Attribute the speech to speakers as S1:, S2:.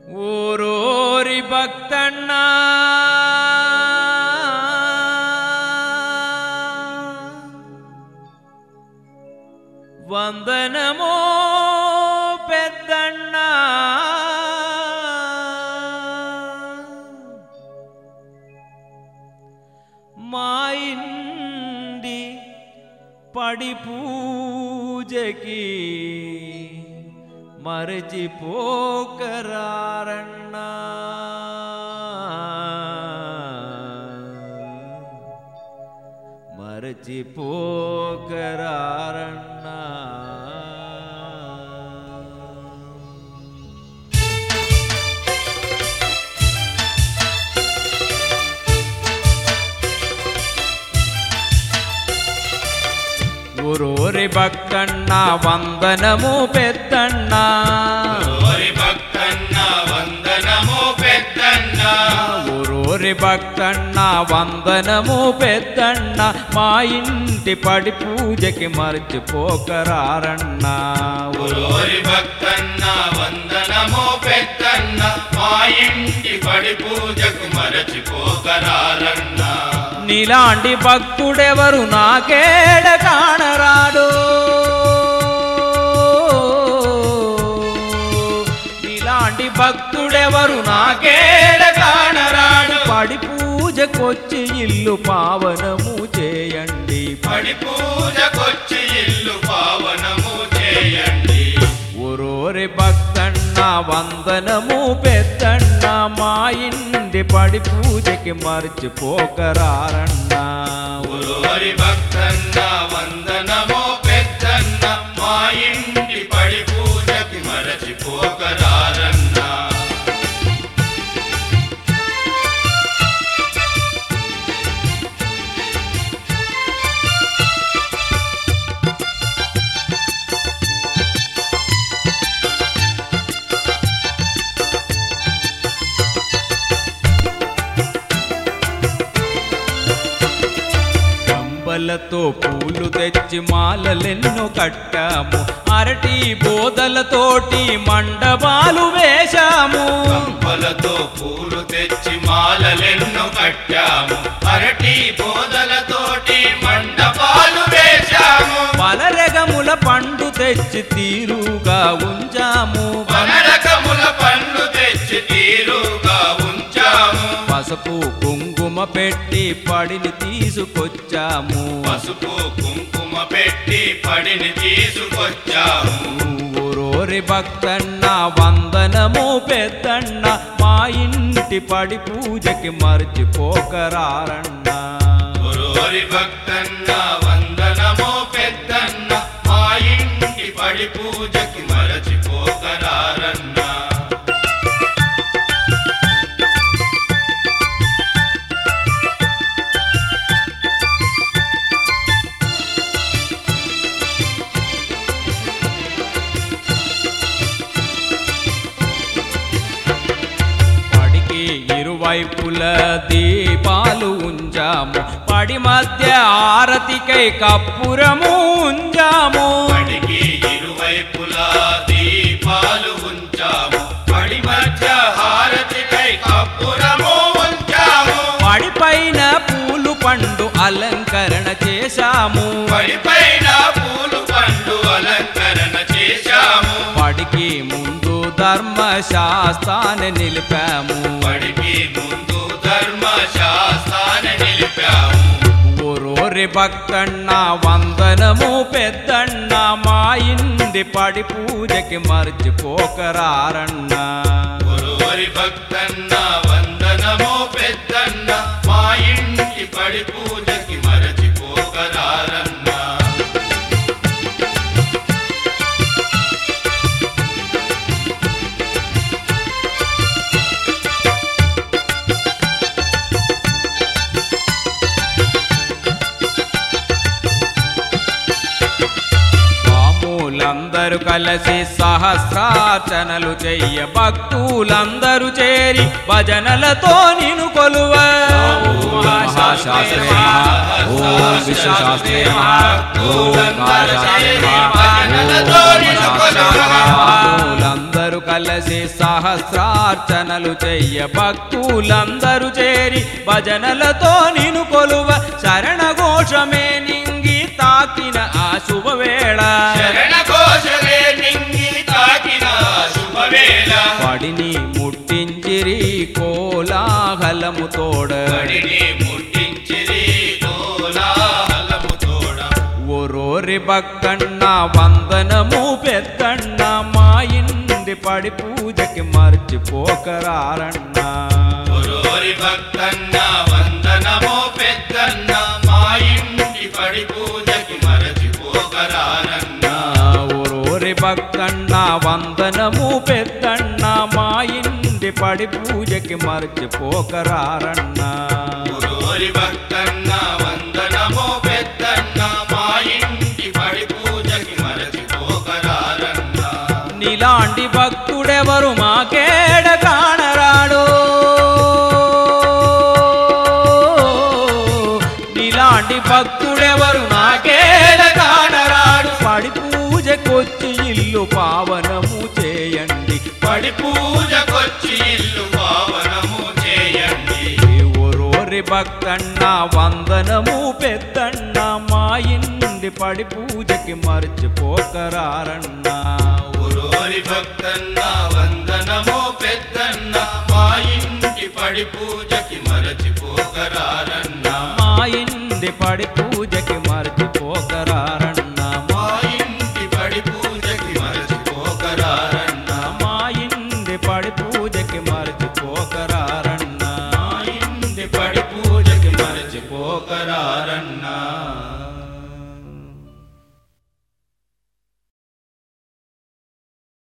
S1: ఊరూరి భక్తన్న వందనమో పెద్దన్న మా ఇంటి పడి పూజకి మరచిపోకరారన్నా మరచిపోకరారన్నా ఊరూరి భక్తన్న వందనము పెద్దన్న
S2: ఊరూరి భక్తన్న వందనము పెద్దన్న
S1: ఊరూరి భక్తన్న వందనము పెద్దన్న మా ఇంటి పడి పూజకి మర్చిపోకరారన్నా
S2: ఊరూరి భక్తన్న వందనము పెద్దన్న మా ఇంటి పడి పూజకు మరచిపోకరారన్నా
S1: నీలాంటి భక్తుడెవరు నాకేడ కానరాడు నీలాంటి భక్తుడెవరు నాకేడ కానరాడు పడి పూజకొచ్చి ఇల్లు పావనము చేయండి
S2: పడి పూజకొచ్చి ఇల్లు పావనము చేయండి
S1: ఊరూరి భక్తన్న వందనము పెద్దన్న మా ఇంటి పడి పూజకి మర్చిపోకరారన్నా
S2: ఊరూరి భక్తన్న వందనము పెద్దన్న మా ఇంటి పడి పూజకి మరచిపోకరారన్నా
S1: తో పూలు తెచ్చి మాలలెన్నో కట్టాము అరటి బోదలతోటి మండపాలు వేశాము
S2: కంపలతో పూలు తెచ్చి మాలలెన్నో కట్టాము అరటి బోదలతోటి మండపాలు వేశాము
S1: పలరగముల పండు తెచ్చి తీరుగా ఉంచాము
S2: పలరగముల పండు తెచ్చి తీరుగా ఉంచాము
S1: పసుపు కుంకుమ పెట్టి పడిని తీసుకొచ్చాము
S2: పసుపు కుంకుమ పెట్టి పడిని తీసుకొచ్చాము
S1: ఊరూరి భక్తన్న వందనము పెద్దన్న మా ఇంటి పడి పూజకి మర్చిపోకరారన్నా
S2: ఊరూరి భక్తన్న వందనమో పెద్దన్న మా ఇంటి పడి పూజకి మరచిపోకరారన్నా
S1: ఇరువైపుల దీపాలు ఉంచాము పడి మధ్య ఆరతికై కప్పురము ఉంచాము
S2: పడికి ఇరువైపుల దీపాలు ఉంచాము పడి మధ్య హారతికై కప్పురము ఉంచాము
S1: పడిపైన పూలు పండు అలంకరణ చేశాము
S2: పడిపైన పూలు పండు అలంకరణ చేశాము
S1: పడికి ముందు ధర్మశాస్త్రాన్ని నిలిపాము
S2: పడికి ముందు ధర్మశాస్త్రాన్ని నిలిపాము
S1: ఊరూరి భక్తన్న వందనము పెద్దన్న మా ఇంటి పడి పూజకి మర్చిపోకరారన్నా
S2: ఊరూరి భక్తన్న వందనమో పెద్దన్న మా ఇంటి పడి పూజకి మరచిపోకరారన్నా
S1: అందరూ కలిసి సహస్రార్చనలు చెయ్య భక్తులందరూ చేరి భజనలతో నిను కొలువ మహాశాస్త్రే ఓం విశ్వశాస్త్రే ఓం తలసి సహస్రార్చనలు చెయ్య భక్తులందరూ చేరి భజనలతో నిను కొలువ శరణ ఘోషమే నింగి తాకిన ఆ శుభవేళ
S2: శరణ ఘోషమే నింగి తాకిన శుభవేళ
S1: పడిని ముట్టించిరి కోలాహలము తోడ
S2: పడిని ముట్టించిరి కోలాహలము తోడ
S1: ఓరోరి భక్తన్న వందనము పెద్దన్న మా ఇంటి పడి పూజకి మర్చిపోకరారన్నా
S2: ఓరోరి భక్తన్న వందనమో పెద్దన్న మా ఇంటి పడి పూజకి మరచిపోకరారన్నా
S1: ఓరోరి భక్తన్న వందనము పెద్దన్న మా ఇంటి పడి పూజకి మర్చిపోకరారన్నా
S2: ఓరోరి భక్తన్న వందనమో పెద్దన్న మా ఇంటి పడి పూజకి మరచిపోకరారన్నా
S1: నీలాంటి భక్తుడెవరు మాకేడ కానరాడు నీలాంటి భక్తుడెవరు నాకేడ కానరాడు పడి పూజకొచ్చి ఇల్లు పావనము చేయండి
S2: పడి పూజకొచ్చి ఇల్లు పావనము చేయండి
S1: ఓరోరి భక్తన్న వందనము పెద్దన్న మా ఇంటి పడి పూజకి మర్చిపోకరారన్నా
S2: ఓరోరి భక్తన్న వందనమో పెద్దన్న మా ఇంటి పడి పూజకి మరచిపోకరారన్నా
S1: మా ఇంటి పడి పూజకి మర్చిపోక